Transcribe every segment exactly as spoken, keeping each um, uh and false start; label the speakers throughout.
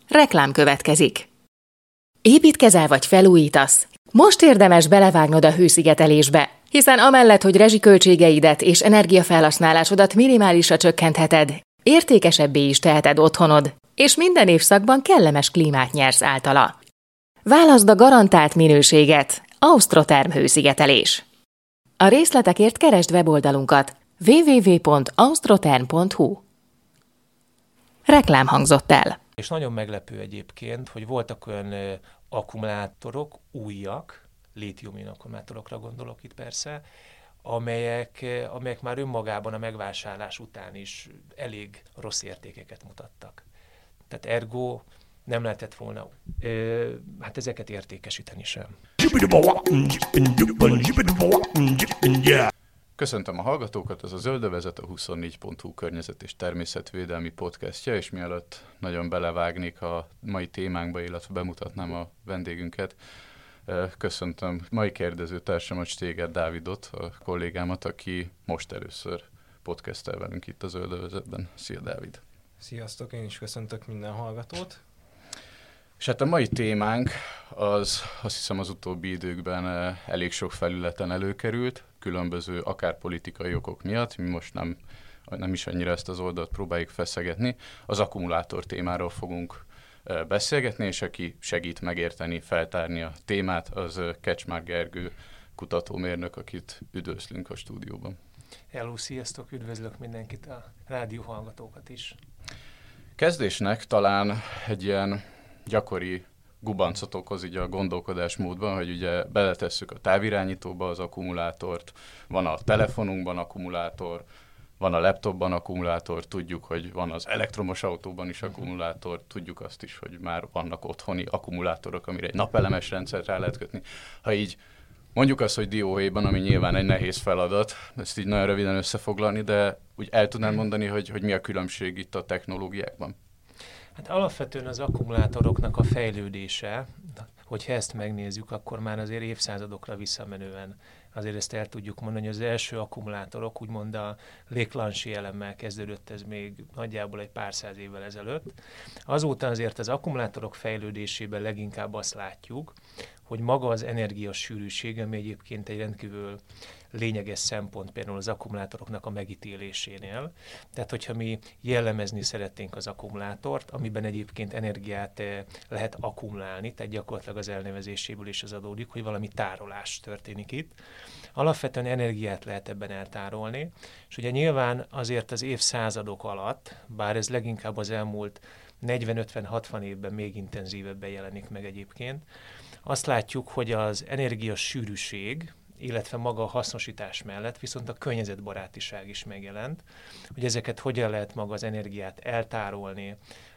Speaker 1: Reklám következik. Építkezel vagy felújítasz? Most érdemes belevágnod a hőszigetelésbe, hiszen amellett, hogy rezsiköltségeidet és energiafelhasználásodat minimálisra csökkentheted, értékesebbé is teheted otthonod, és minden évszakban kellemes klímát nyersz általa. Válaszd a garantált minőséget, Austroterm hőszigetelés. A részletekért keresd weboldalunkat double-u double-u double-u pont austroterm pont hu. Reklám hangzott el.
Speaker 2: És nagyon meglepő egyébként, hogy voltak olyan ö, akkumulátorok, újak, lítium-ion akkumulátorokra gondolok itt persze, amelyek, ö, amelyek már önmagában a megvásárlás után is elég rossz értékeket mutattak. Tehát ergo nem lehetett volna ö, hát ezeket értékesíteni sem.
Speaker 3: Köszöntöm a hallgatókat, ez a Zöldövezet, a huszonnégy pont hu környezet- és természetvédelmi podcastja, és mielőtt nagyon belevágnék a mai témánkba, illetve bemutatnám a vendégünket, köszöntöm mai kérdezőtársamat, Stéger Dávidot, a kollégámat, aki most először podcastel velünk itt a Zöldövezetben. Szia, Dávid!
Speaker 4: Sziasztok, én is köszöntök minden hallgatót.
Speaker 3: És hát a mai témánk az, azt hiszem, az utóbbi időkben elég sok felületen előkerült, különböző akár politikai okok miatt, mi most nem, nem is annyira ezt az oldalt próbáljuk feszegetni. Az akkumulátor témáról fogunk beszélgetni, és aki segít megérteni, feltárni a témát, az Kecsmár Gergő kutatómérnök, akit üdvözlünk a stúdióban.
Speaker 2: Hello, sziasztok, üdvözlök mindenkit, a rádió hallgatókat is.
Speaker 3: Kezdésnek talán egy ilyen gyakori gubancot okoz így a gondolkodásmódban, hogy ugye beletesszük a távirányítóba az akkumulátort, van a telefonunkban akkumulátor, van a laptopban akkumulátor, tudjuk, hogy van az elektromos autóban is akkumulátor, tudjuk azt is, hogy már vannak otthoni akkumulátorok, amire egy napelemes rendszert rá lehet kötni. Ha így mondjuk azt, hogy dióhéjban, ami nyilván egy nehéz feladat, ezt így nagyon röviden összefoglalni, de úgy el tudnád mondani, hogy, hogy mi a különbség itt a technológiákban?
Speaker 2: Hát alapvetően az akkumulátoroknak a fejlődése, hogyha ezt megnézzük, akkor már azért évszázadokra visszamenően azért ezt el tudjuk mondani, hogy az első akkumulátorok úgymond a Leclanché elemmel kezdődött, ez még nagyjából egy pár száz évvel ezelőtt. Azóta azért az akkumulátorok fejlődésében leginkább azt látjuk, hogy maga az energiasűrűség, ami egyébként egy rendkívül lényeges szempont például az akkumulátoroknak a megítélésénél. Tehát, hogyha mi jellemezni szeretnénk az akkumulátort, amiben egyébként energiát lehet akkumulálni, tehát gyakorlatilag az elnevezéséből is az adódik, hogy valami tárolás történik itt. Alapvetően energiát lehet ebben eltárolni, és ugye nyilván azért az évszázadok alatt, bár ez leginkább az elmúlt negyven-ötven-hatvan évben még intenzívebben jelenik meg egyébként, azt látjuk, hogy az energiasűrűség, illetve maga a hasznosítás mellett viszont a környezetbarátiság is megjelent, hogy ezeket hogyan lehet maga az energiát eltárolni.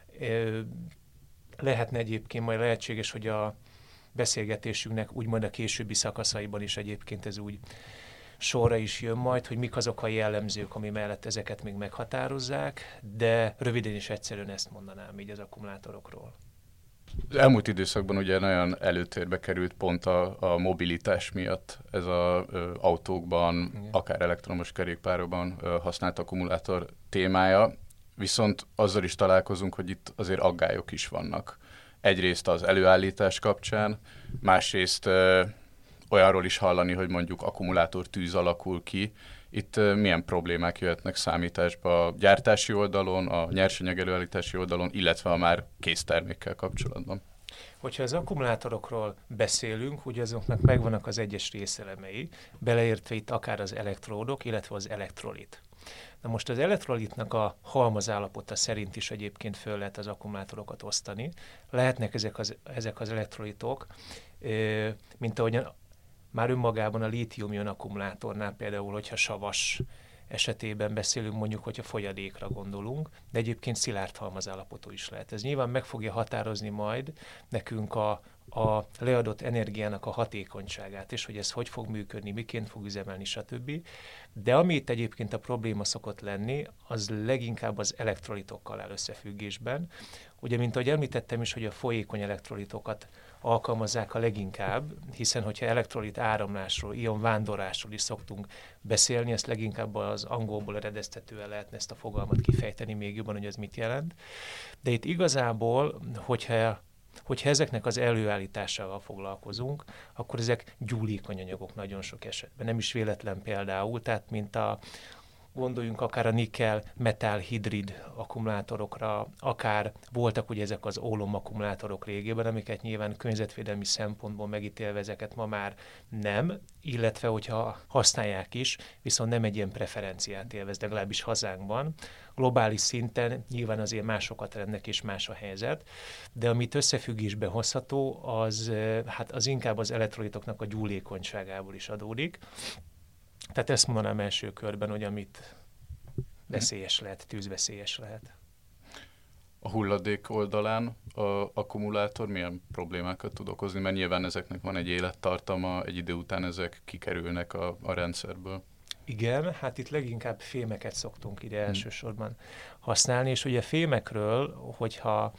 Speaker 2: Lehetne egyébként, majd lehetséges, hogy a beszélgetésünknek úgymond a későbbi szakaszaiban is egyébként ez úgy sorra is jön majd, hogy mik azok a jellemzők, ami mellett ezeket még meghatározzák, de röviden és egyszerűen ezt mondanám így az akkumulátorokról.
Speaker 3: Az elmúlt időszakban ugye nagyon előtérbe került pont a, a mobilitás miatt ez az autókban, igen, akár elektromos kerékpárokban ö, használt akkumulátor témája, viszont azzal is találkozunk, hogy itt azért aggályok is vannak. Egyrészt az előállítás kapcsán, másrészt ö, olyanról is hallani, hogy mondjuk akkumulátor tűz alakul ki. Itt uh, milyen problémák jöhetnek számításba a gyártási oldalon, a nyersanyag előállítási oldalon, illetve a már kész termékkel kapcsolatban?
Speaker 2: Hogyha az akkumulátorokról beszélünk, ugye azoknak megvannak az egyes részelemei, beleértve itt akár az elektródok, illetve az elektrolit. Na most az elektrolitnak a halmazállapota szerint is egyébként föl lehet az akkumulátorokat osztani. Lehetnek ezek az, ezek az elektrolitok, mint ahogyan már önmagában a lítium-ion akkumulátornál például, hogyha savas esetében beszélünk, mondjuk, hogyha folyadékra gondolunk, de egyébként szilárd halmazállapotú is lehet. Ez nyilván meg fogja határozni majd nekünk a a leadott energiának a hatékonyságát, és hogy ez hogy fog működni, miként fog üzemelni, stb. De ami itt egyébként a probléma szokott lenni, az leginkább az elektrolitokkal áll összefüggésben. Ugye, mint ahogy említettem is, hogy a folyékony elektrolitokat alkalmazzák a leginkább, hiszen hogyha elektrolit áramlásról, ion vándorlásról is szoktunk beszélni, ezt leginkább az angolból eredeztetően lehetne ezt a fogalmat kifejteni még jobban, hogy ez mit jelent. De itt igazából, hogyha Hogyha ezeknek az előállításával foglalkozunk, akkor ezek gyúlékony anyagok nagyon sok esetben. Nem is véletlen például, tehát mint a gondoljunk akár a nikkel-metál-hidrid akkumulátorokra, akár voltak ugye ezek az ólom akkumulátorok régében, amiket nyilván környezetvédelmi szempontból megítélve ezeket ma már nem, illetve hogyha használják is, viszont nem egy ilyen preferenciát élvez, de legalábbis hazánkban. Globális szinten nyilván azért másokat rendnek és más a helyzet, de amit összefüggésbe hozható, az, hát az inkább az elektrolitoknak a gyúlékonyságából is adódik. Tehát ezt mondanám első körben, hogy amit veszélyes lehet, tűzveszélyes lehet.
Speaker 3: A hulladék oldalán a akkumulátor milyen problémákat tud okozni? Mert nyilván ezeknek van egy élettartama, egy idő után ezek kikerülnek a, a rendszerből.
Speaker 2: Igen, hát itt leginkább fémeket szoktunk ide elsősorban használni, és ugye fémekről, hogyha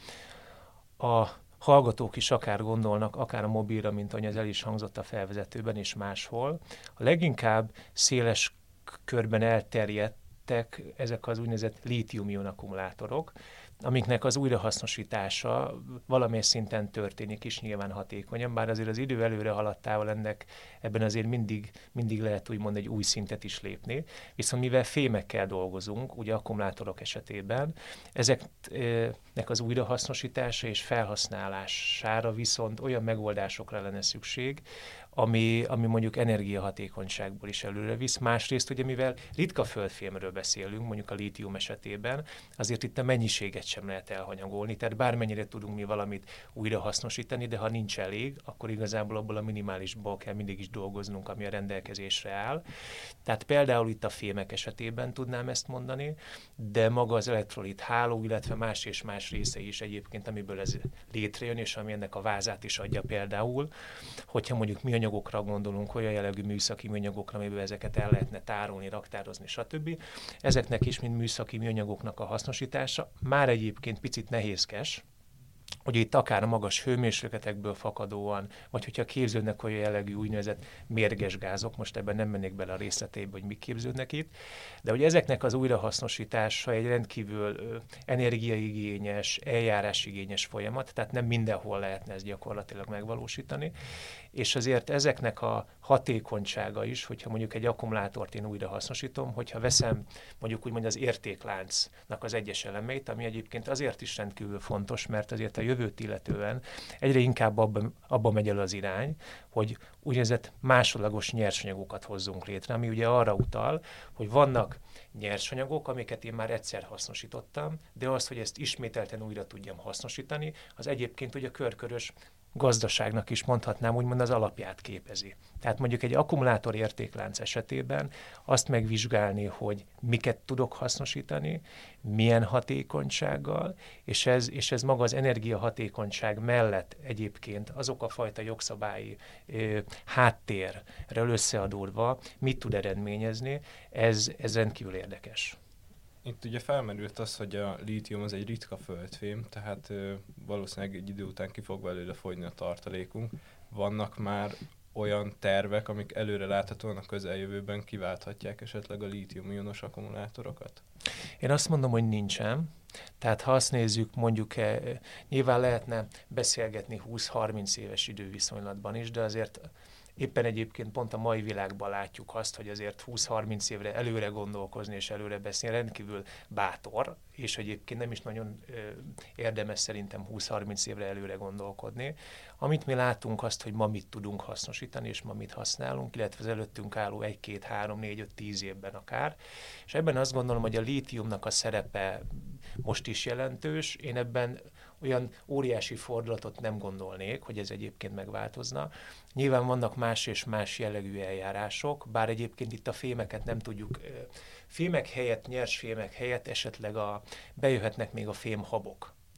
Speaker 2: a hallgatók is akár gondolnak, akár a mobilra, mint ahogy ez el is hangzott a felvezetőben és máshol, a leginkább széles körben elterjedtek ezek az úgynevezett lítium-ion akkumulátorok, amiknek az újrahasznosítása valamilyen szinten történik is nyilván hatékonyan, bár azért az idő előre haladtával ennek ebben azért mindig, mindig lehet úgymond egy új szintet is lépni, viszont mivel fémekkel dolgozunk, ugye akkumulátorok esetében, ezeknek az újrahasznosítása és felhasználására viszont olyan megoldásokra lenne szükség, ami, ami mondjuk energiahatékonyságból is előre visz. Másrészt ugye, mivel ritka földfémről beszélünk, mondjuk a lítium esetében, azért itt a mennyiséget sem lehet elhanyagolni, tehát bármennyire tudunk mi valamit újra hasznosítani, de ha nincs elég, akkor igazából abból a minimálisból kell mindig is dolgoznunk, ami a rendelkezésre áll. Tehát például itt a fémek esetében tudnám ezt mondani, de maga az elektrolit háló, illetve más és más részei is egyébként, amiből ez létrejön, és ami ennek a vázát is adja például, hogyha mondjuk mi anyagokra gondolunk, olyan jellegű műszaki műanyagokra, amiből ezeket el lehetne tárolni, raktározni, stb. Ezeknek is, mint műszaki műanyagoknak a hasznosítása már egyébként picit nehézkes, hogy itt akár a magas hőmérsékletekből fakadóan, vagy hogyha képződnek olyan jellegű úgynevezett mérges gázok, most ebben nem mennék bele a részleteibe, hogy mik képződnek itt, de hogy ezeknek az újrahasznosítása egy rendkívül ö, energiaigényes, eljárásigényes folyamat, tehát nem mindenhol lehetne ezt gyakorlatilag megvalósítani, és azért ezeknek a hatékonysága is, hogyha mondjuk egy akkumulátort én újra hasznosítom, hogyha veszem mondjuk úgymond az értékláncnak az egyes elemeit, ami egyébként azért is rendkívül fontos, mert azért a jövőt illetően egyre inkább abba, abba megy el az irány, hogy úgynevezett másodlagos nyersanyagokat hozzunk létre, ami ugye arra utal, hogy vannak nyersanyagok, amiket én már egyszer hasznosítottam, de az, hogy ezt ismételten újra tudjam hasznosítani, az egyébként ugye körkörös gazdaságnak is mondhatnám, úgymond az alapját képezi. Tehát mondjuk egy akkumulátor értéklánc esetében azt megvizsgálni, hogy miket tudok hasznosítani, milyen hatékonysággal, és ez, és ez maga az energiahatékonyság mellett egyébként azok a fajta jogszabályi ö, háttérrel összeadódva mit tud eredményezni, ez, ez rendkívül érdekes.
Speaker 4: Itt ugye felmerült az, hogy a lítium az egy ritka földfém, tehát ö, valószínűleg egy idő után ki fog belőle fogyni a tartalékunk. Vannak már olyan tervek, amik előre láthatóan a közeljövőben kiválthatják esetleg a lítium-ionos akkumulátorokat?
Speaker 2: Én azt mondom, hogy nincsen. Tehát ha azt nézzük, mondjuk eh, nyilván lehetne beszélgetni húsz-harminc éves időviszonylatban is, de azért éppen egyébként pont a mai világban látjuk azt, hogy azért húsz-harminc évre előre gondolkozni és előre beszélni rendkívül bátor, és egyébként nem is nagyon ö, érdemes szerintem húsz-harminc évre előre gondolkodni. Amit mi látunk azt, hogy ma mit tudunk hasznosítani, és ma mit használunk, illetve az előttünk álló egy, két, három, négy, öt, tíz évben akár. És ebben azt gondolom, hogy a lítiumnak a szerepe most is jelentős. Én ebben olyan óriási fordulatot nem gondolnék, hogy ez egyébként megváltozna. Nyilván vannak más és más jellegű eljárások, bár egyébként itt a fémeket nem tudjuk, fémek helyett, nyers fémek helyett esetleg a, bejöhetnek még a fémhabok,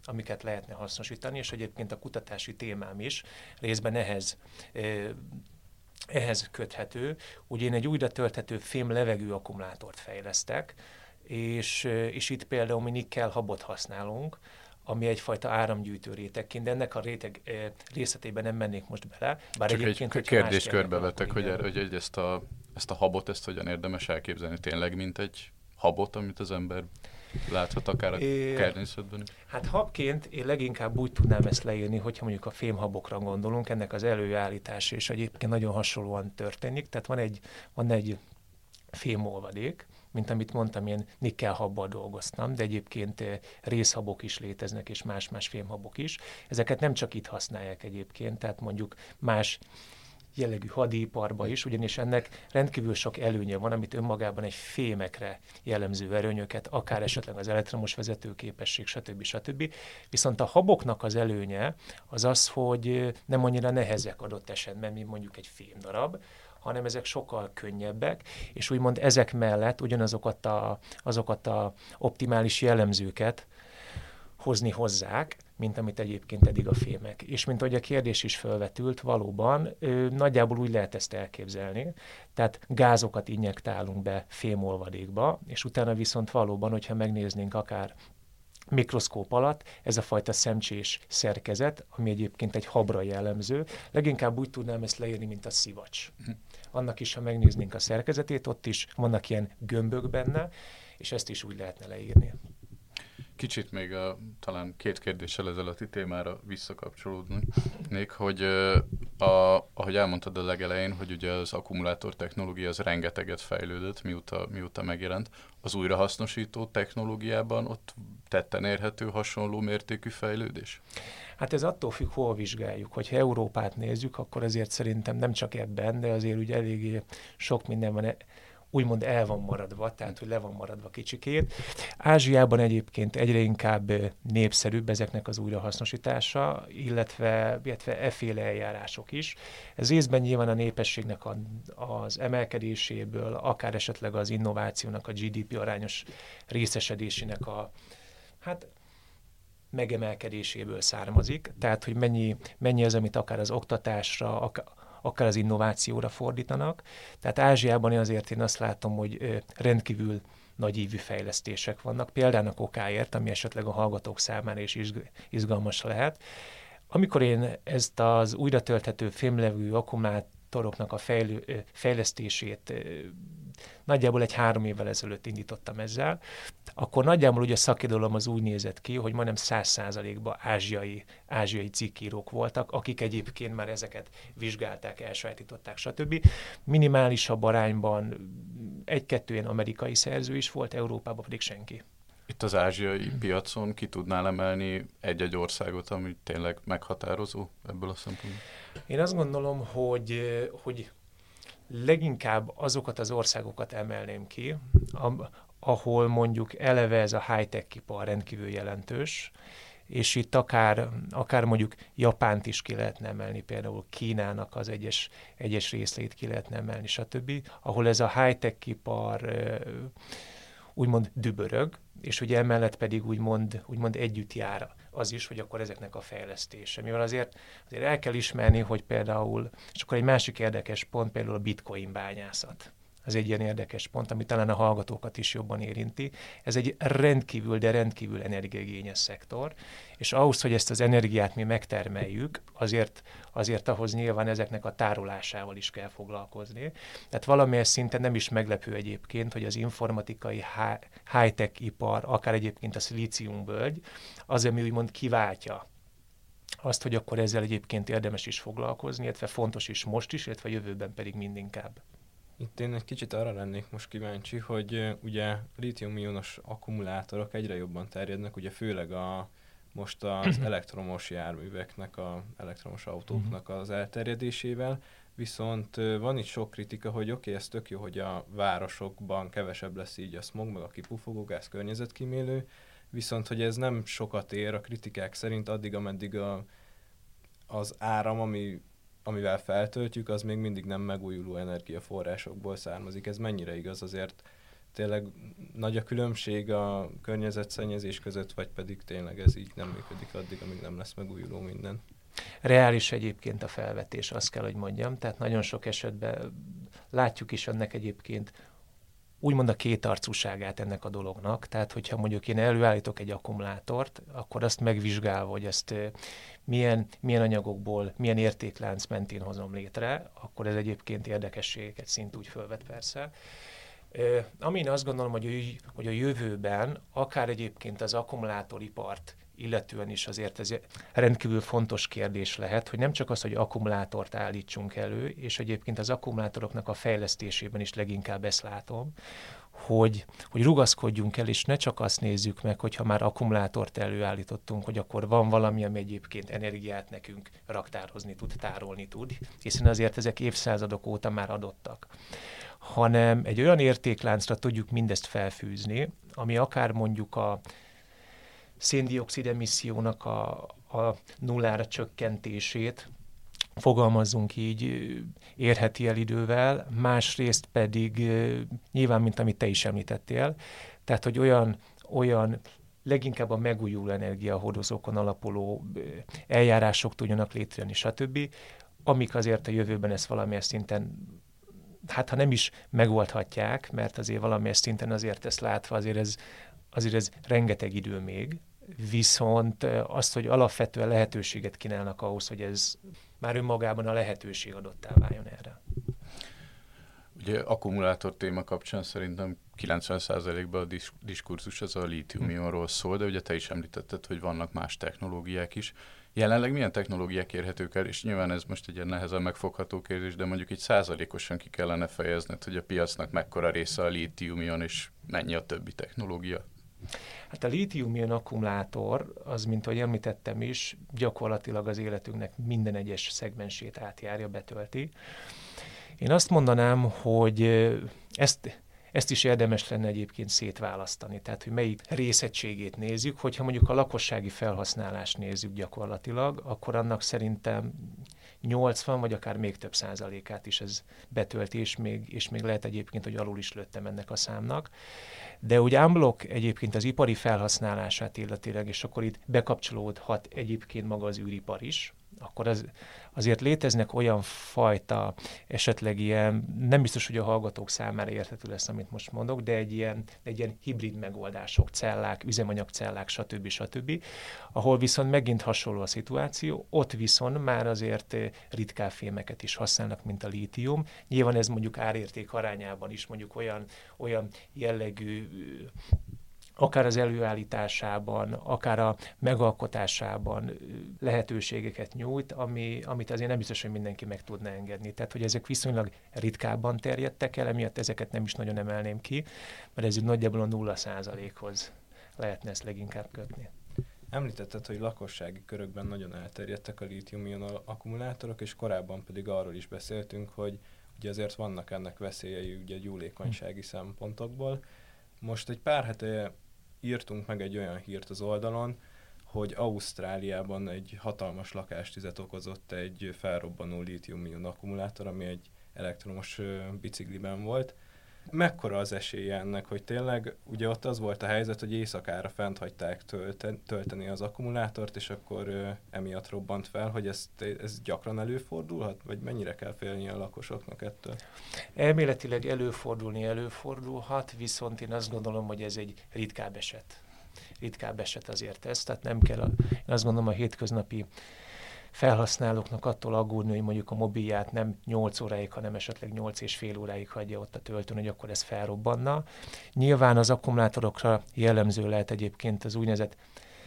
Speaker 2: amiket lehetne hasznosítani, és egyébként a kutatási témám is részben ehhez ehhez köthető. Ugye én egy újra tölthető fém levegő akkumulátort fejlesztek, és, és itt például mi nikkel habot használunk, ami egyfajta áramgyűjtő rétegként, de ennek a réteg részletében nem mennék most bele. Bár
Speaker 3: Csak
Speaker 2: egyébként,
Speaker 3: egy kérdést körbevetek, hogy, er, hogy ezt, a, ezt a habot, ezt hogyan érdemes elképzelni tényleg, mint egy habot, amit az ember láthat akár a természetben is?
Speaker 2: Hát habként én leginkább úgy tudnám ezt leírni, hogyha mondjuk a fémhabokra gondolunk, ennek az előállítása és egyébként nagyon hasonlóan történik. Tehát van egy, van egy fémolvadék, mint amit mondtam, én nikkelhabbal dolgoztam, de egyébként részhabok is léteznek, és más-más fémhabok is. Ezeket nem csak itt használják egyébként, tehát mondjuk más jellegű hadiiparba is, ugyanis ennek rendkívül sok előnye van, amit önmagában egy fémekre jellemző erőnyöket, akár esetleg az elektromos vezetőképesség, stb. stb. Viszont a haboknak az előnye az az, hogy nem annyira nehezek adott esetben, mint mondjuk egy fémdarab, hanem ezek sokkal könnyebbek, és úgymond ezek mellett ugyanazokat a, azokat a optimális jellemzőket hozni hozzák, mint amit egyébként eddig a fémek. És mint ahogy a kérdés is felvetült, valóban ö, nagyjából úgy lehet ezt elképzelni, tehát gázokat injektálunk be fémolvadékba, és utána viszont valóban, hogyha megnéznénk akár mikroszkóp alatt, ez a fajta szemcsés szerkezet, ami egyébként egy habra jellemző, leginkább úgy tudnám ezt leírni, mint a szivacs. Annak is, ha megnéznénk a szerkezetét, ott is vannak ilyen gömbök benne, és ezt is úgy lehetne leírni.
Speaker 3: Kicsit még a, talán két kérdéssel ezelőtti témára visszakapcsolódnék, hogy a, ahogy elmondtad a legelején, hogy ugye az akkumulátor technológia az rengeteget fejlődött, mióta, mióta megjelent. Az újrahasznosító technológiában ott tetten érhető hasonló mértékű fejlődés?
Speaker 2: Hát ez attól függ, hol vizsgáljuk. Hogyha Európát nézzük, akkor azért szerintem nem csak ebben, de azért ugye eléggé sok minden van, úgymond el van maradva, tehát hogy le van maradva kicsikét. Ázsiában egyébként egyre inkább népszerűbb ezeknek az újrahasznosítása, illetve, illetve efféle eljárások is. Ez részben nyilván a népességnek a, az emelkedéséből, akár esetleg az innovációnak, a gé dé pé arányos részesedésének a hát megemelkedéséből származik, tehát hogy mennyi, mennyi az, amit akár az oktatásra, akár akár az innovációra fordítanak. Tehát Ázsiában azért én azt látom, hogy rendkívül nagy ívű fejlesztések vannak, például a kokáért, ami esetleg a hallgatók számára is izgalmas lehet. Amikor én ezt az újra tölthető fémlevű akkumulátoroknak a fejlő, fejlesztését nagyjából egy három évvel ezelőtt indítottam ezzel, akkor nagyjából ugye a szakirodalom az úgy nézett ki, hogy majdnem száz százalékban ázsiai, ázsiai cikkírók voltak, akik egyébként már ezeket vizsgálták, elsajátították, stb. Minimálisabb arányban egy-kettő ilyen amerikai szerző is volt, Európában pedig senki.
Speaker 3: Itt az ázsiai piacon ki tudnál emelni egy-egy országot, ami tényleg meghatározó ebből a szempontból?
Speaker 2: Én azt gondolom, hogy, hogy leginkább azokat az országokat emelném ki, ahol mondjuk eleve ez a high-tech ipar rendkívül jelentős, és itt akár, akár mondjuk Japánt is ki lehetne emelni, például Kínának az egyes, egyes részlét ki lehetne emelni, stb., ahol ez a high-tech ipar úgymond dübörög, és ugye emellett pedig úgymond, úgymond együtt jár az is, hogy akkor ezeknek a fejlesztése. Mivel azért, azért el kell ismerni, hogy például, és akkor egy másik érdekes pont, például a bitcoin bányászat. Ez egy ilyen érdekes pont, ami talán a hallgatókat is jobban érinti. Ez egy rendkívül, de rendkívül energiaigényes szektor, és ahhoz, hogy ezt az energiát mi megtermeljük, azért, azért ahhoz nyilván ezeknek a tárolásával is kell foglalkozni. Tehát valamilyen szinten nem is meglepő egyébként, hogy az informatikai high-tech ipar, akár egyébként a szilíciumvölgy, az, ami úgymond kiváltja azt, hogy akkor ezzel egyébként érdemes is foglalkozni, illetve fontos is most is, illetve a jövőben pedig mindinkább.
Speaker 4: Itt én egy kicsit arra lennék most kíváncsi, hogy uh, ugye lítium-ionos akkumulátorok egyre jobban terjednek, ugye főleg a, most az elektromos járműveknek, a elektromos autóknak az elterjedésével, viszont uh, van itt sok kritika, hogy oké, okay, ez tök jó, hogy a városokban kevesebb lesz így a smog, meg a kipufogógáz, környezetkímélő, viszont hogy ez nem sokat ér a kritikák szerint addig, ameddig a, az áram, ami amivel feltöltjük, az még mindig nem megújuló energiaforrásokból származik. Ez mennyire igaz? Azért tényleg nagy a különbség a környezetszennyezés között, vagy pedig tényleg ez így nem működik addig, amíg nem lesz megújuló minden?
Speaker 2: Reális egyébként a felvetés, azt kell, hogy mondjam. Tehát nagyon sok esetben látjuk is ennek egyébként úgymond a kétarcúságát ennek a dolognak. Tehát, hogyha mondjuk én előállítok egy akkumulátort, akkor azt megvizsgálva, hogy ezt milyen, milyen anyagokból, milyen értéklánc mentén hozom létre, akkor ez egyébként érdekességeket szint úgy fölvet persze. Amin azt gondolom, hogy, hogy a jövőben akár egyébként az akkumulátoripart illetően is azért ez rendkívül fontos kérdés lehet, hogy nem csak az, hogy akkumulátort állítsunk elő, és egyébként az akkumulátoroknak a fejlesztésében is leginkább ezt látom, hogy, hogy rugaszkodjunk el, és ne csak azt nézzük meg, hogyha már akkumulátort előállítottunk, hogy akkor van valami, ami egyébként energiát nekünk raktározni tud, tárolni tud, hiszen azért ezek évszázadok óta már adottak, hanem egy olyan értékláncra tudjuk mindezt felfűzni, ami akár mondjuk a szén-dioxid emissziónak a, a nullára csökkentését, fogalmazzunk így, érheti el idővel, másrészt pedig nyilván, mint amit te is említettél, tehát, hogy olyan, olyan leginkább a megújuló energiahordozókon alapuló eljárások tudjanak létrejönni, stb., amik azért a jövőben ezt valamilyen szinten, hát ha nem is megoldhatják, mert azért valamilyen szinten azért ezt látva, azért ez, azért ez rengeteg idő még, viszont azt, hogy alapvetően lehetőséget kínálnak ahhoz, hogy ez már önmagában a lehetőség adottá váljon erre.
Speaker 3: Ugye akkumulátor téma kapcsán szerintem kilencven százalékban a disz- diskurzus az a lítium-ionról szól, de ugye te is említetted, hogy vannak más technológiák is. Jelenleg milyen technológiák érhetők el, és nyilván ez most egy ilyen nehezen megfogható kérdés, de mondjuk így százalékosan ki kellene fejezned, hogy a piacnak mekkora része a lítium-ion, és mennyi a többi technológia?
Speaker 2: Hát a lítium-ion akkumulátor, az, mint ahogy említettem is, gyakorlatilag az életünknek minden egyes szegmensét átjárja, betölti. Én azt mondanám, hogy ezt, ezt is érdemes lenne egyébként szétválasztani, tehát hogy melyik részegységét nézzük, hogyha mondjuk a lakossági felhasználást nézzük gyakorlatilag, akkor annak szerintem nyolcvan vagy akár még több százalékát is ez betölti, és még, és még lehet egyébként, hogy alul is lőttem ennek a számnak. De úgy unblock egyébként az ipari felhasználását illetőleg, és akkor itt bekapcsolódhat egyébként maga az űripar is, akkor az, azért léteznek olyan fajta, esetleg ilyen, nem biztos, hogy a hallgatók számára érthető lesz, amit most mondok, de egy ilyen, egy ilyen hibrid megoldások, cellák, üzemanyagcellák, stb. stb., ahol viszont megint hasonló a szituáció, ott viszont már azért ritkább fémeket is használnak, mint a lítium. Nyilván ez mondjuk árérték arányában is mondjuk olyan, olyan jellegű, akár az előállításában, akár a megalkotásában lehetőségeket nyújt, ami, amit azért nem biztos, hogy mindenki meg tudna engedni. Tehát, hogy ezek viszonylag ritkábban terjedtek el, emiatt ezeket nem is nagyon emelném ki, mert ez nagyjából a nulla százalékhoz lehetne ezt leginkább kötni.
Speaker 4: Említetted, hogy lakossági körökben nagyon elterjedtek a lítium-ion akkumulátorok, és korábban pedig arról is beszéltünk, hogy ugye azért vannak ennek veszélyei ugye gyúlékonysági hm. szempontokból. Most egy pár hete írtunk meg egy olyan hírt az oldalon, hogy Ausztráliában egy hatalmas lakástüzet okozott egy felrobbanó lítium-ion akkumulátor, ami egy elektromos bicikliben volt. Mekkora az esélye ennek, hogy tényleg, ugye ott az volt a helyzet, hogy éjszakára fent hagyták tölten, tölteni az akkumulátort, és akkor ö, emiatt robbant fel, hogy ez, ez gyakran előfordulhat, vagy mennyire kell félni a lakosoknak ettől?
Speaker 2: Elméletileg előfordulni előfordulhat, viszont én azt gondolom, hogy ez egy ritkább eset. Ritkább eset azért ez, tehát nem kell, a, én azt gondolom a hétköznapi felhasználóknak attól aggódni, hogy mondjuk a mobilját nem nyolc óráig, hanem esetleg nyolc és fél óráig hagyja ott a töltőn, hogy akkor ez felrobbanna. Nyilván az akkumulátorokra jellemző lehet egyébként az úgynevezett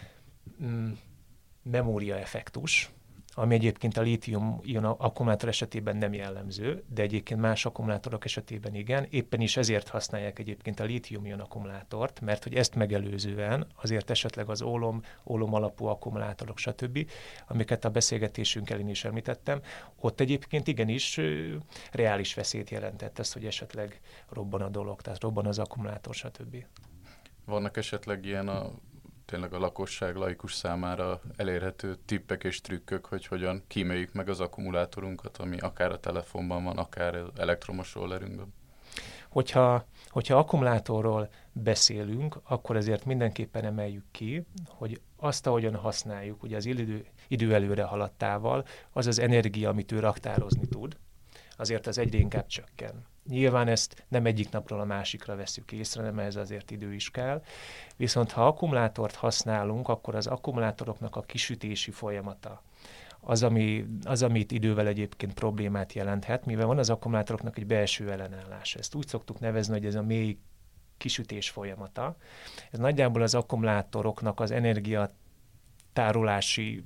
Speaker 2: mm, memóriaeffektus, ami egyébként a lítium-ion akkumulátor esetében nem jellemző, de egyébként más akkumulátorok esetében igen. Éppen is ezért használják egyébként a lítium-ion akkumulátort, mert hogy ezt megelőzően azért esetleg az ólom, ólom alapú akkumulátorok, stb., amiket a beszélgetésünk elén is említettem, ott egyébként igenis reális veszélyt jelentett ez, hogy esetleg robban a dolog, tehát robban az akkumulátor, stb.
Speaker 3: Vannak esetleg ilyen a tényleg a lakosság laikus számára elérhető tippek és trükkök, hogy hogyan kíméljük meg az akkumulátorunkat, ami akár a telefonban van, akár az elektromos rollerünkben?
Speaker 2: Hogyha, hogyha akkumulátorról beszélünk, akkor azért mindenképpen emeljük ki, hogy azt, ahogyan használjuk, ugye az idő, idő előre haladtával, az az energia, amit ő raktározni tud, azért az egyre inkább csökken. Nyilván ezt nem egyik napról a másikra veszük észre, nem ez azért idő is kell. Viszont ha akkumulátort használunk, akkor az akkumulátoroknak a kisütési folyamata, az, ami, az, amit idővel egyébként problémát jelenthet, mivel van az akkumulátoroknak egy belső ellenállása. Ezt úgy szoktuk nevezni, hogy ez a mély kisütés folyamata. Ez nagyjából az akkumulátoroknak az energiatárolási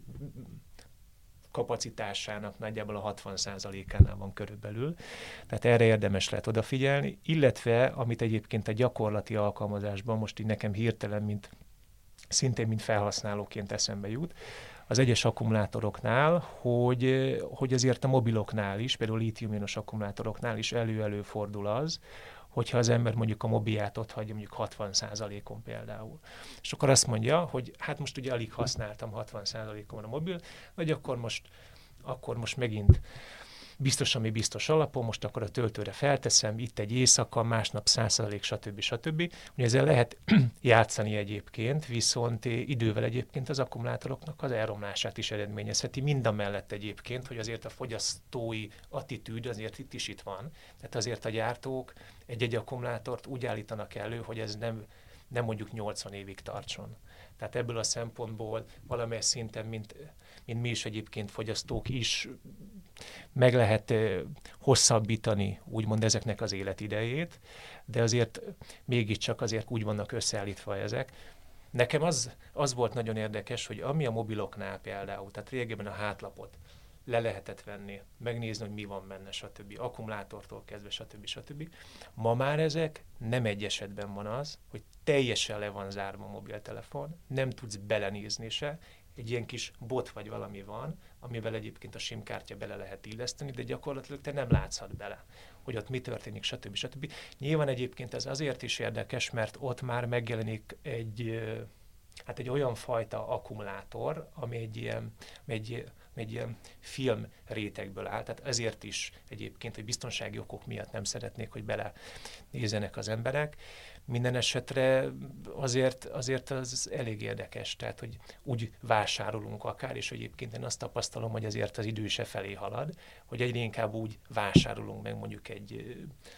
Speaker 2: kapacitásának nagyjából a hatvan százalékánál van körülbelül. Tehát erre érdemes lehet odafigyelni, illetve amit egyébként a gyakorlati alkalmazásban most így nekem hirtelen, mint szintén mint felhasználóként eszembe jut, az egyes akkumulátoroknál, hogy, hogy azért a mobiloknál is, például lítium-ionos akkumulátoroknál is elő-elő fordul az, hogyha az ember mondjuk a mobilját ott hagyja mondjuk hatvan százalékon például. És akkor azt mondja, hogy hát most ugye alig használtam hatvan százalékon a mobil, vagy akkor most, akkor most megint biztos, ami biztos alapon, most akkor a töltőre felteszem, itt egy éjszaka, másnap száz százalék, stb. stb. Ugye ezzel lehet játszani egyébként, viszont idővel egyébként az akkumulátoroknak az elromlását is eredményezheti, mindamellett egyébként, hogy azért a fogyasztói attitűd azért itt is itt van. Tehát azért a gyártók egy-egy akkumulátort úgy állítanak elő, hogy ez nem, nem mondjuk nyolcvan évig tartson. Tehát ebből a szempontból valamely szinten, mint, mint mi is egyébként fogyasztók is, meg lehet hosszabbítani, úgymond ezeknek az életidejét, de azért mégiscsak azért úgy vannak összeállítva ezek. Nekem az, az volt nagyon érdekes, hogy ami a mobiloknál például, tehát régebben a hátlapot le lehetett venni, megnézni, hogy mi van benne, stb. Akkumulátortól kezdve, stb. stb. Ma már ezek nem egy esetben van az, hogy teljesen le van zárva a mobiltelefon, nem tudsz belenézni se, egy ilyen kis bot vagy valami van, amivel egyébként a SIM-kártya bele lehet illeszteni, de gyakorlatilag te nem látszhat bele, hogy ott mi történik, stb. stb. Nyilván egyébként ez azért is érdekes, mert ott már megjelenik egy, hát egy olyan fajta akkumulátor, ami egy ilyen, egy, egy ilyen film rétegből áll, tehát ezért is egyébként, hogy biztonsági okok miatt nem szeretnék, hogy bele nézzenek az emberek. Minden esetre azért, azért az elég érdekes, tehát hogy úgy vásárolunk akár, és egyébként én azt tapasztalom, hogy azért az idő se felé halad, hogy egyre inkább úgy vásárolunk meg mondjuk egy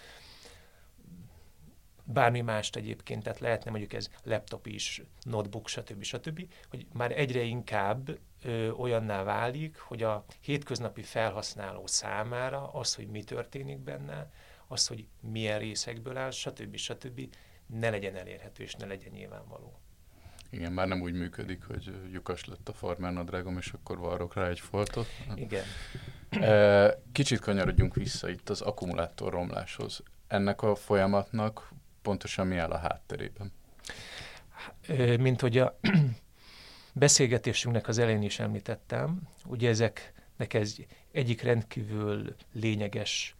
Speaker 2: bármi mást egyébként, tehát lehetne mondjuk ez laptop is, notebook, stb. stb., hogy már egyre inkább ö, olyanná válik, hogy a hétköznapi felhasználó számára az, hogy mi történik benne, az, hogy milyen részekből áll, stb. stb. Ne legyen elérhető, és ne legyen nyilvánvaló.
Speaker 3: Igen, már nem úgy működik, hogy lyukas lett a farmernadrágom, és akkor varrok rá egy foltot.
Speaker 2: Igen.
Speaker 3: Kicsit kanyarodjunk vissza itt az akkumulátor romláshoz. Ennek a folyamatnak pontosan mi áll a hátterében?
Speaker 2: Mint hogy a beszélgetésünknek az elején is említettem, ugye ezeknek ez egyik rendkívül lényeges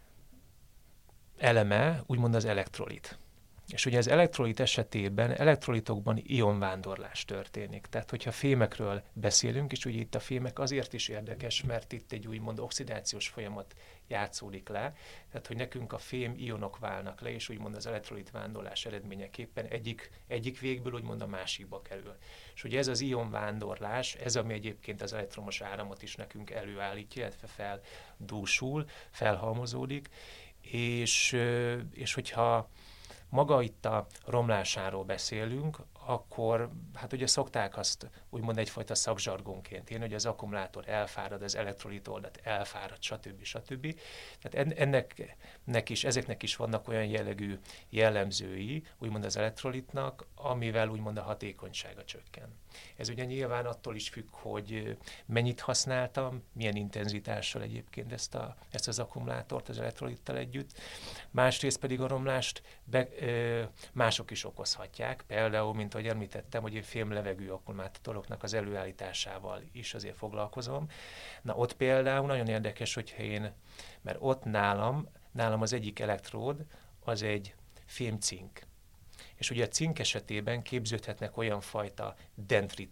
Speaker 2: eleme, úgymond az elektrolit. És ugye az elektrolit esetében elektrolitokban ionvándorlás történik. Tehát, hogyha fémekről beszélünk, és ugye itt a fémek azért is érdekes, mert itt egy úgymond oxidációs folyamat játszódik le, tehát, hogy nekünk a fém ionok válnak le, és úgymond az elektrolit vándorlás eredményeképpen egyik, egyik végből úgymond a másikba kerül. És ugye ez az ionvándorlás, ez ami egyébként az elektromos áramot is nekünk előállítja, illetve feldúsul, felhalmozódik, és, és hogyha maga itt a romlásáról beszélünk, akkor hát ugye szokták azt úgymond egyfajta szakzsargonként írni, hogy az akkumulátor elfárad, az elektrolitoldat elfárad, stb. stb. Tehát ennek nek is, ezeknek is vannak olyan jellegű jellemzői, úgymond az elektrolitnak, amivel úgymond a hatékonysága csökken. Ez ugye nyilván attól is függ, hogy mennyit használtam, milyen intenzitással egyébként ezt, a, ezt az akkumulátort az elektrolittal együtt. Másrészt pedig a romlást be, ö, mások is okozhatják, például, mint ahogy említettem, hogy én fémlevegő akkumulátoroknak az előállításával is azért foglalkozom. Na ott például nagyon érdekes, hogyha én, mert ott nálam, nálam az egyik elektród az egy fémcink. És ugye a cink esetében képződhetnek olyan fajta dendritek,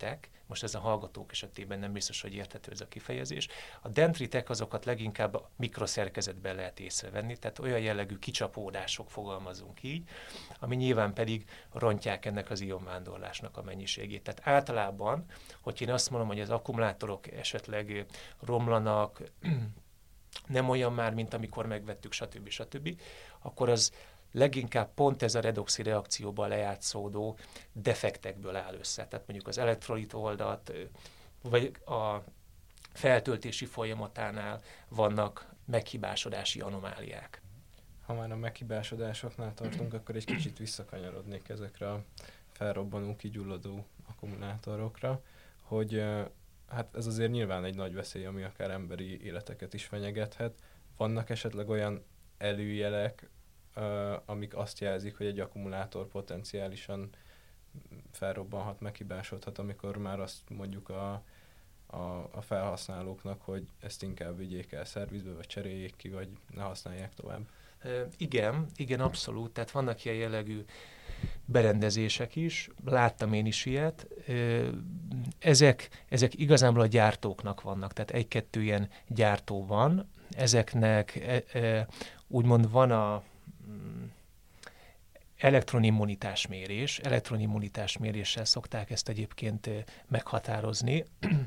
Speaker 2: most ez a hallgatók esetében nem biztos, hogy érthető ez a kifejezés. A dendritek azokat leginkább a mikroszerkezetben lehet észrevenni, tehát olyan jellegű kicsapódások, fogalmazunk így, ami nyilván pedig rontják ennek az ionvándorlásnak a mennyiségét. Tehát általában, hogy én azt mondom, hogy az akkumulátorok esetleg romlanak, nem olyan már, mint amikor megvettük, stb. stb., akkor az leginkább pont ez a redoxi reakcióban lejátszódó defektekből áll össze. Tehát mondjuk az elektrolit oldat, vagy a feltöltési folyamatánál vannak meghibásodási anomáliák.
Speaker 4: Ha már a meghibásodásoknál tartunk, akkor egy kicsit visszakanyarodnék ezekre a felrobbanó, kigyulladó akkumulátorokra, hogy hát ez azért nyilván egy nagy veszély, ami akár emberi életeket is fenyegethet. Vannak esetleg olyan előjelek, Uh, amik azt jelzik, hogy egy akkumulátor potenciálisan felrobbanhat, meghibásodhat, amikor már azt mondjuk a, a, a felhasználóknak, hogy ezt inkább vigyék el szervizbe, vagy cseréljék ki, vagy ne használják tovább.
Speaker 2: Uh, igen, igen, abszolút. Tehát vannak ilyen jellegű berendezések is, láttam én is ilyet. Uh, ezek, ezek igazából a gyártóknak vannak, tehát egy-kettő ilyen gyártó van. Ezeknek e, e, úgymond van a elektronimmunitásmérés. Elektronimmunitásméréssel szokták ezt egyébként meghatározni,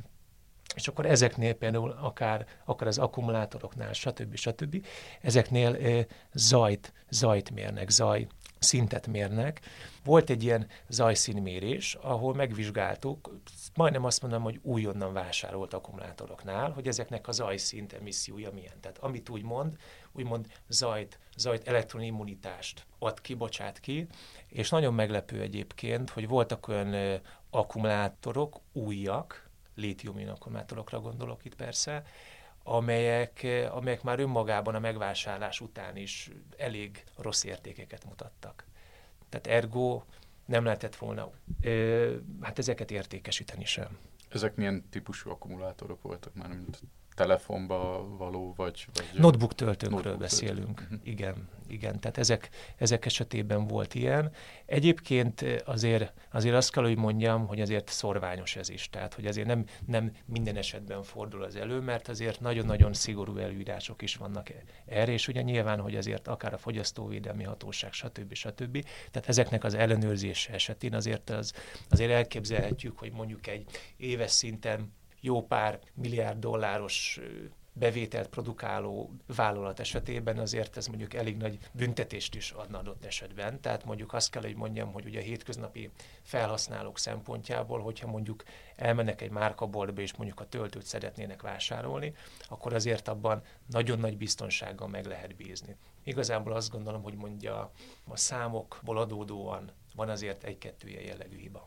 Speaker 2: és akkor ezeknél például akár, akár az akkumulátoroknál, stb. stb. Ezeknél e, zajt, zajt mérnek, zaj szintet mérnek. Volt egy ilyen zajszínmérés, ahol megvizsgáltuk, majdnem azt mondom, hogy újonnan vásárolt akkumulátoroknál, hogy ezeknek a zajszint emissziója milyen. Tehát amit úgy mond, úgymond zajt, zajt elektronimmunitást ad ki, bocsát ki, és nagyon meglepő egyébként, hogy voltak olyan akkumulátorok, újak, lítium-ion akkumulátorokra gondolok itt persze, amelyek, amelyek már önmagában a megvásárlás után is elég rossz értékeket mutattak. Tehát ergo nem lehetett volna ö, hát ezeket értékesíteni sem.
Speaker 3: Ezek milyen típusú akkumulátorok voltak már, mint telefonba való, vagy... vagy
Speaker 2: Notebook töltőnkről
Speaker 3: notebook
Speaker 2: beszélünk.
Speaker 3: töltő.
Speaker 2: Igen, igen. Tehát ezek, ezek esetében volt ilyen. Egyébként azért, azért azt kell, hogy mondjam, hogy azért szorványos ez is. Tehát, hogy azért nem, nem minden esetben fordul az elő, mert azért nagyon-nagyon szigorú előírások is vannak erre, és ugye nyilván, hogy azért akár a fogyasztóvédelmi hatóság, stb. stb. Tehát ezeknek az ellenőrzése esetén azért, az, azért elképzelhetjük, hogy mondjuk egy éves szinten jó pár milliárd dolláros bevételt produkáló vállalat esetében azért ez mondjuk elég nagy büntetést is adna adott esetben. Tehát mondjuk azt kell, hogy mondjam, hogy ugye a hétköznapi felhasználók szempontjából, hogyha mondjuk elmennek egy márkaboltba és mondjuk a töltőt szeretnének vásárolni, akkor azért abban nagyon nagy biztonsággal meg lehet bízni. Igazából azt gondolom, hogy mondja a számokból adódóan van azért egy-kettő ilyen jellegű hiba.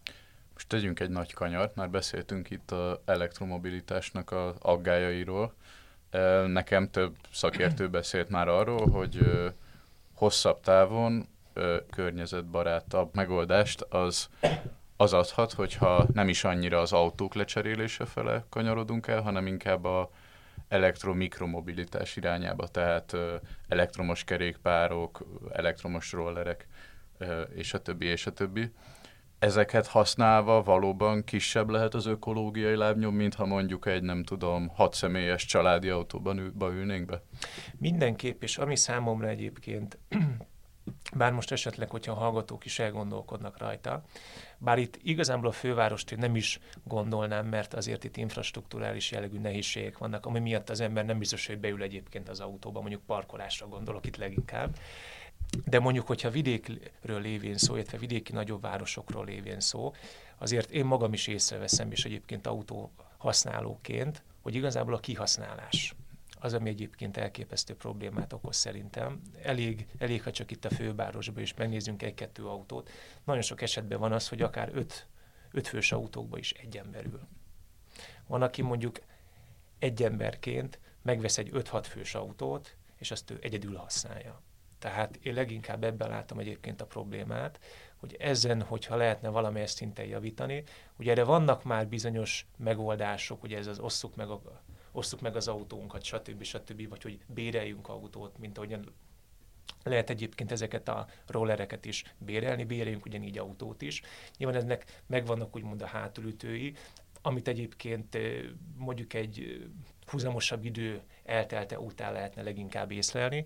Speaker 3: Most tegyünk egy nagy kanyart, már beszéltünk itt az elektromobilitásnak az aggályairól. Nekem több szakértő beszélt már arról, hogy hosszabb távon környezetbarátabb megoldást az, az adhat, hogyha nem is annyira az autók lecserélése fele kanyarodunk el, hanem inkább a elektromikromobilitás irányába, tehát elektromos kerékpárok, elektromos rollerek, és a többi, és a többi. Ezeket használva valóban kisebb lehet az ökológiai lábnyom, mint ha mondjuk egy, nem tudom, hat személyes családi autóban ül, ülnénk be?
Speaker 2: Mindenképp, és ami számomra egyébként, bár most esetleg, hogyha a hallgatók is elgondolkodnak rajta, bár itt igazából a fővárost én nem is gondolnám, mert azért itt infrastrukturális jellegű nehézségek vannak, ami miatt az ember nem biztos, hogy beül egyébként az autóba, mondjuk parkolásra gondolok itt leginkább. De mondjuk, hogyha vidékről lévén szó, illetve vidéki nagyobb városokról lévén szó, azért én magam is észreveszem, és egyébként autó használóként, hogy igazából a kihasználás az, ami egyébként elképesztő problémát okoz szerintem. Elég, elég ha csak itt a fővárosban is megnézzünk egy-kettő autót. Nagyon sok esetben van az, hogy akár öt, öt fős autókba is egy ember ül. Van, aki mondjuk egy emberként megvesz egy öt-hat fős autót, és azt ő egyedül használja. Tehát én leginkább ebben látom egyébként a problémát, hogy ezen, hogyha lehetne valamelyes szinten javítani, ugye erre vannak már bizonyos megoldások, ugye ez az osszuk meg, a, osszuk meg az autónkat, stb. stb., vagy hogy béreljünk autót, mint ahogyan Lehet egyébként ezeket a rollereket is bérelni, béreljünk ugyanígy autót is. Nyilván ennek megvannak úgymond a hátulütői, amit egyébként mondjuk egy húzamosabb idő eltelte után lehetne leginkább észlelni,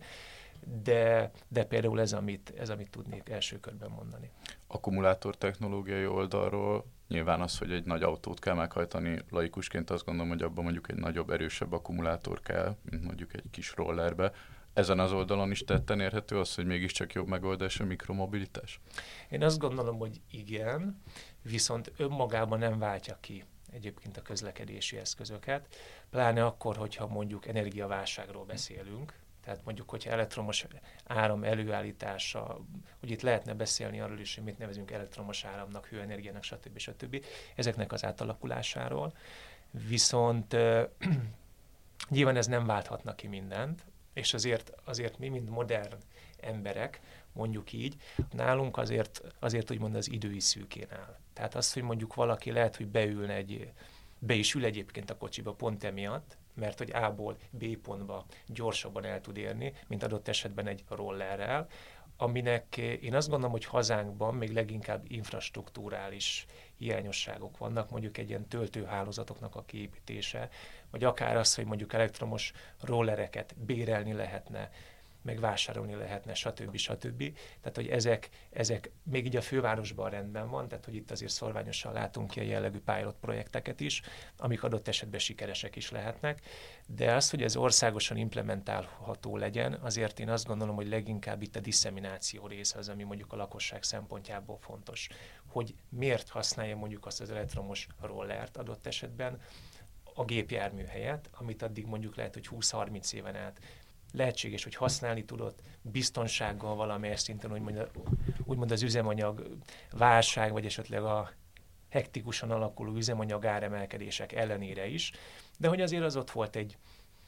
Speaker 2: de, de például ez amit, ez, amit tudnék első körben mondani.
Speaker 3: Akkumulátor technológiai oldalról nyilván az, hogy egy nagy autót kell meghajtani, laikusként azt gondolom, hogy abban mondjuk egy nagyobb, erősebb akkumulátor kell, mint mondjuk egy kis rollerbe. Ezen az oldalon is tetten érhető az, hogy mégiscsak jobb megoldás a mikromobilitás?
Speaker 2: Én azt gondolom, hogy igen, viszont önmagában nem váltja ki egyébként a közlekedési eszközöket, pláne akkor, hogyha mondjuk energiaválságról beszélünk, tehát mondjuk, hogyha elektromos áram előállítása, hogy itt lehetne beszélni arról is, hogy mit nevezünk elektromos áramnak, hőenergiának, stb. stb. Ezeknek az átalakulásáról. Viszont nyilván ez nem válthatna ki mindent, és azért, azért mi, mint modern emberek, mondjuk így, nálunk azért, azért úgymond az idői szűkén áll. Tehát az, hogy mondjuk valaki lehet, hogy beülne egy, be is ül egyébként a kocsiba pont emiatt, mert hogy A-ból B pontba gyorsabban el tud érni, mint adott esetben egy rollerrel, aminek én azt gondolom, hogy hazánkban még leginkább infrastruktúrális hiányosságok vannak, mondjuk egy ilyen töltőhálózatoknak a kiépítése, vagy akár az, hogy mondjuk elektromos rollereket bérelni lehetne, meg vásárolni lehetne, stb. stb. Tehát, hogy ezek, ezek még így a fővárosban rendben van, tehát, hogy itt azért szorványosan látunk ilyen jellegű pilot projekteket is, amik adott esetben sikeresek is lehetnek, de az, hogy ez országosan implementálható legyen, azért én azt gondolom, hogy leginkább itt a disszemináció része az, ami mondjuk a lakosság szempontjából fontos. Hogy miért használja mondjuk azt az elektromos rollert adott esetben a gépjármű helyett, amit addig mondjuk lehet, hogy húsz-harminc éven át lehetséges, hogy használni tudott biztonsággal valamelyes szinten, úgymond, úgymond az üzemanyag válság, vagy esetleg a hektikusan alakuló üzemanyag áremelkedések ellenére is, de hogy azért az ott volt egy,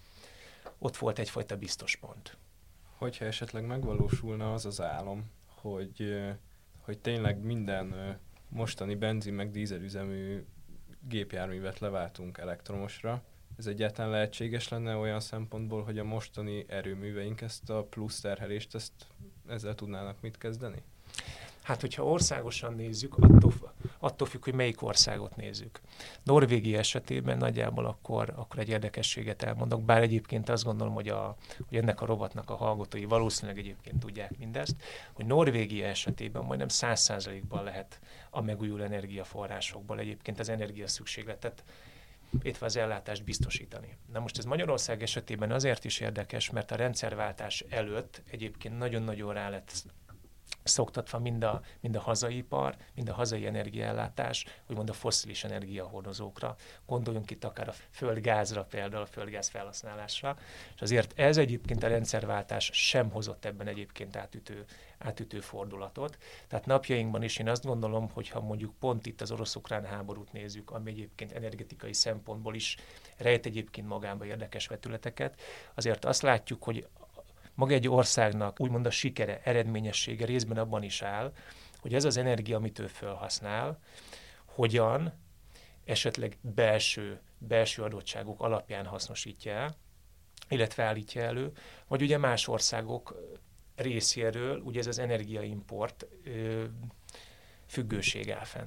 Speaker 2: ott volt egyfajta biztos pont.
Speaker 4: Hogyha esetleg megvalósulna az az álom, hogy, hogy tényleg minden mostani benzin meg dízelüzemű gépjárművet leváltunk elektromosra, ez egyáltalán lehetséges lenne olyan szempontból, hogy a mostani erőműveink ezt a plusz terhelést, ezt, ezzel tudnának mit kezdeni?
Speaker 2: Hát, hogyha országosan nézzük, attól, attól függ, hogy melyik országot nézzük. Norvégia esetében nagyjából akkor, akkor egy érdekességet elmondok, bár egyébként azt gondolom, hogy, a, hogy ennek a rovatnak a hallgatói valószínűleg egyébként tudják mindezt, hogy Norvégia esetében majdnem száz százalékban lehet a megújuló energiaforrásokból egyébként az energiaszükségletet, illetve az ellátást biztosítani. Na most ez Magyarország esetében azért is érdekes, mert a rendszerváltás előtt egyébként nagyon-nagyon rá lett szoktatva mind a, mind a hazai ipar, mind a hazai energiaellátás, úgymond a fosszilis energiahordozókra. Gondoljunk itt akár a földgázra, például a földgáz felhasználásra. És azért ez egyébként a rendszerváltás sem hozott ebben egyébként átütő, átütő fordulatot. Tehát napjainkban is én azt gondolom, hogy ha mondjuk pont itt az orosz-ukrán háborút nézzük, ami egyébként energetikai szempontból is rejt egyébként magába érdekes vetületeket, azért azt látjuk, hogy maga egy országnak úgymond a sikere, eredményessége részben abban is áll, hogy ez az energia, amit ő felhasznál, hogyan esetleg belső, belső adottságok alapján hasznosítja el, illetve állítja elő, vagy ugye más országok részéről, ugye ez az energiaimport ö, függőség áll fenn.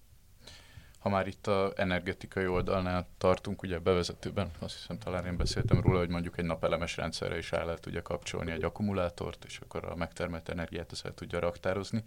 Speaker 3: Ha már itt az energetikai oldalnál tartunk, ugye bevezetőben, azt hiszem talán én beszéltem róla, hogy mondjuk egy napelemes rendszerre is el lehet ugye kapcsolni egy akkumulátort, és akkor a megtermelt energiát ezt el tudja raktározni.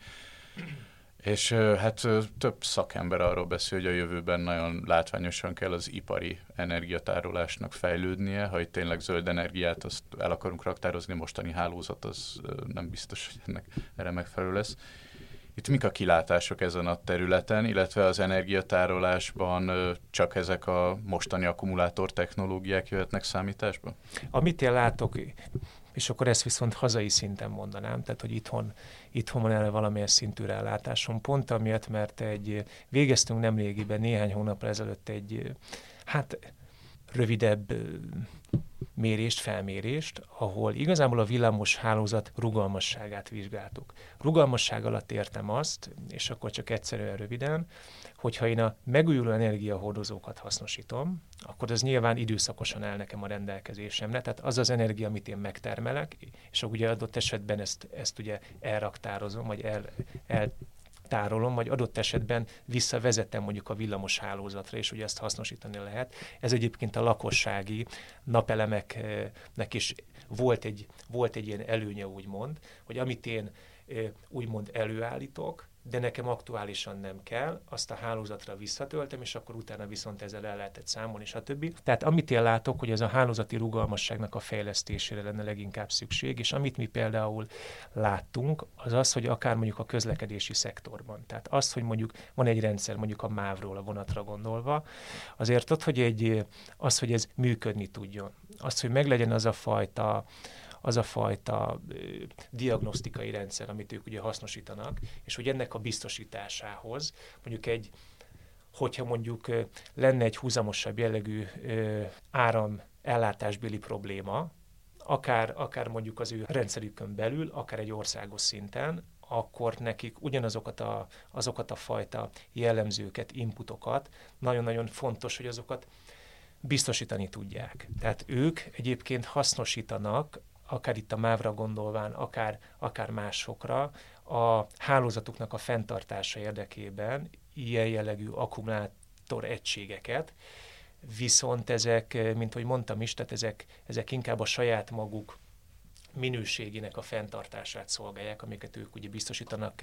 Speaker 3: És hát több szakember arról beszél, hogy a jövőben nagyon látványosan kell az ipari energiatárolásnak fejlődnie, ha itt tényleg zöld energiát azt el akarunk raktározni, mostani hálózat az nem biztos, hogy ennek erre megfelelő lesz. Itt mik a kilátások ezen a területen, illetve az energiatárolásban csak ezek a mostani akkumulátor technológiák jöhetnek számításba?
Speaker 2: Amit én látok, és akkor ezt viszont hazai szinten mondanám, tehát hogy itthon, itthon van erre valamilyen szintű rálátásom, pont amiatt, mert egy, végeztünk nemrégiben, néhány hónapra ezelőtt egy, hát rövidebb mérést, felmérést, ahol igazából a villamos hálózat rugalmasságát vizsgáltuk. Rugalmasság alatt értem azt, és akkor csak egyszerűen röviden, hogyha én a megújuló energiahordozókat hasznosítom, akkor az nyilván időszakosan áll nekem a rendelkezésemre, tehát az az energia, amit én megtermelek, és ugye adott esetben ezt, ezt ugye elraktározom, vagy el, el tárolom, vagy adott esetben visszavezetem mondjuk a villamos hálózatra, és ugye ezt hasznosítani lehet. Ez egyébként a lakossági napelemeknek is volt egy, volt egy ilyen előnye, úgymond, hogy amit én úgymond előállítok, de nekem aktuálisan nem kell, azt a hálózatra visszatöltem, és akkor utána viszont ezzel el lehetett számolni, stb. Tehát amit én látok, hogy ez a hálózati rugalmasságnak a fejlesztésére lenne leginkább szükség, és amit mi például láttunk, az az, hogy akár mondjuk a közlekedési szektorban. Tehát az, hogy mondjuk van egy rendszer, mondjuk a mávról, a vonatra gondolva, azért ott, hogy egy, az, hogy ez működni tudjon. Az, hogy meglegyen az a fajta az a fajta ö, diagnosztikai rendszer, amit ők ugye hasznosítanak, és hogy ennek a biztosításához mondjuk egy, hogyha mondjuk ö, lenne egy húzamosabb jellegű ö, áram ellátásbéli probléma, akár, akár mondjuk az ő rendszerükön belül, akár egy országos szinten, akkor nekik ugyanazokat a, azokat a fajta jellemzőket, inputokat, nagyon-nagyon fontos, hogy azokat biztosítani tudják. Tehát ők egyébként hasznosítanak, akár itt a mávra gondolván, akár, akár másokra, a hálózatuknak a fenntartása érdekében ilyen jellegű akkumulátor egységeket, viszont ezek, mint ahogy mondtam is, tehát ezek, ezek inkább a saját maguk minőségének a fenntartását szolgálják, amiket ők ugye biztosítanak,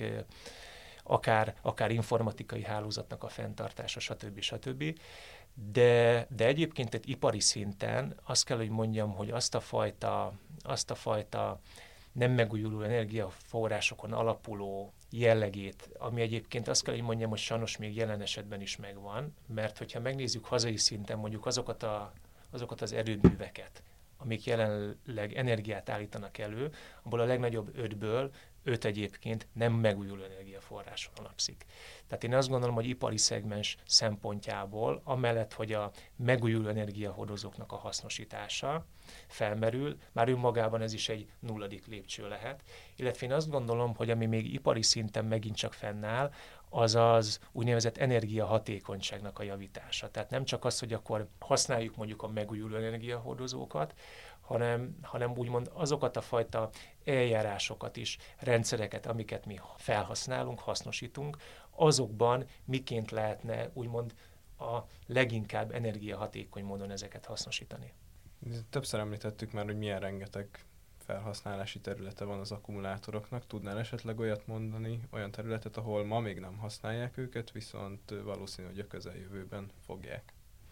Speaker 2: akár, akár informatikai hálózatnak a fenntartása, stb. stb. De, de egyébként egy ipari szinten azt kell, hogy mondjam, hogy azt a fajta, azt a fajta nem megújuló energiaforrásokon alapuló jellegét, ami egyébként azt kell, hogy mondjam, hogy sajnos még jelen esetben is megvan, mert hogyha megnézzük hazai szinten mondjuk azokat, a, azokat az erőműveket, amik jelenleg energiát állítanak elő, abból a legnagyobb ötből öt egyébként nem megújuló energiaforráson alapszik. Tehát én azt gondolom, hogy ipari szegmens szempontjából, amellett, hogy a megújuló energiahordozóknak a hasznosítása felmerül, már önmagában ez is egy nulladik lépcső lehet. Illetve én azt gondolom, hogy ami még ipari szinten megint csak fennáll, az az úgynevezett energiahatékonyságnak a javítása. Tehát nem csak az, hogy akkor használjuk mondjuk a megújuló energiahordozókat, hanem, hanem úgymond azokat a fajta eljárásokat is, rendszereket, amiket mi felhasználunk, hasznosítunk, azokban miként lehetne úgymond a leginkább energiahatékony módon ezeket hasznosítani.
Speaker 4: Többször említettük már, hogy milyen rengeteg felhasználási területe van az akkumulátoroknak. Tudnál esetleg olyat mondani, olyan területet, ahol ma még nem használják őket, viszont valószínű, hogy a közeljövőben fogják?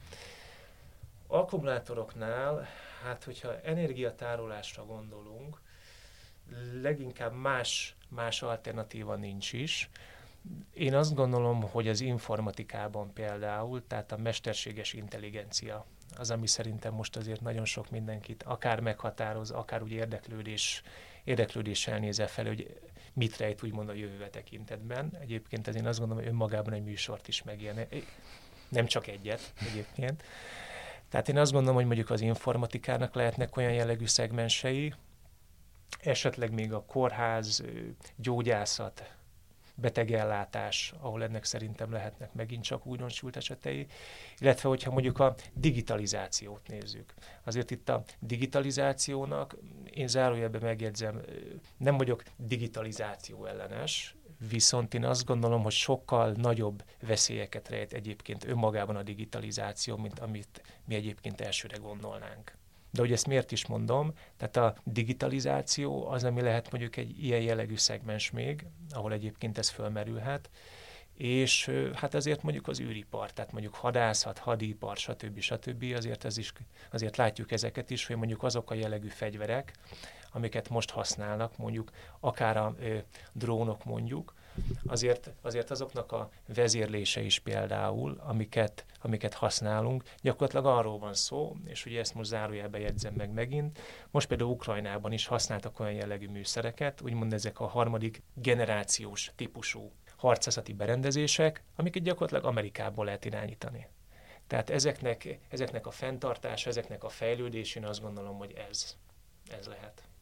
Speaker 2: Akkumulátoroknál, hát hogyha energiatárolásra gondolunk, leginkább más, más alternatíva nincs is. Én azt gondolom, hogy az informatikában például, tehát a mesterséges intelligencia, az, ami szerintem most azért nagyon sok mindenkit akár meghatároz, akár úgy érdeklődés, érdeklődéssel nézel fel, hogy mit rejt úgymond a jövőbe tekintetben. Egyébként ez én azt gondolom, hogy önmagában egy műsort is megérne. Nem csak egyet egyébként. Tehát én azt gondolom, hogy mondjuk az informatikának lehetnek olyan jellegű szegmensei, esetleg még a kórház, gyógyászat, betegellátás, ahol ennek szerintem lehetnek megint csak újdonsült esetei, illetve hogyha mondjuk a digitalizációt nézzük. Azért itt a digitalizációnak, én zárójelben megjegyzem, nem vagyok digitalizáció ellenes, viszont én azt gondolom, hogy sokkal nagyobb veszélyeket rejt egyébként önmagában a digitalizáció, mint amit mi egyébként elsőre gondolnánk. De hogy ezt miért is mondom, tehát a digitalizáció az, ami lehet mondjuk egy ilyen jellegű szegmens még, ahol egyébként ez fölmerülhet, és hát azért mondjuk az űripar, tehát mondjuk hadászat, hadipar, stb. stb. Azért, ez is, azért látjuk ezeket is, hogy mondjuk azok a jellegű fegyverek, amiket most használnak, mondjuk akár a ö, drónok mondjuk, azért, azért azoknak a vezérlése is például, amiket, amiket használunk, gyakorlatilag arról van szó, és ugye ezt most zárójelben jegyzem meg megint, most például Ukrajnában is használtak olyan jellegű műszereket, úgymond ezek a harmadik generációs típusú harcászati berendezések, amiket gyakorlatilag Amerikából lehet irányítani. Tehát ezeknek, ezeknek a fenntartása, ezeknek a fejlődésén azt gondolom, hogy ez, ez lehet.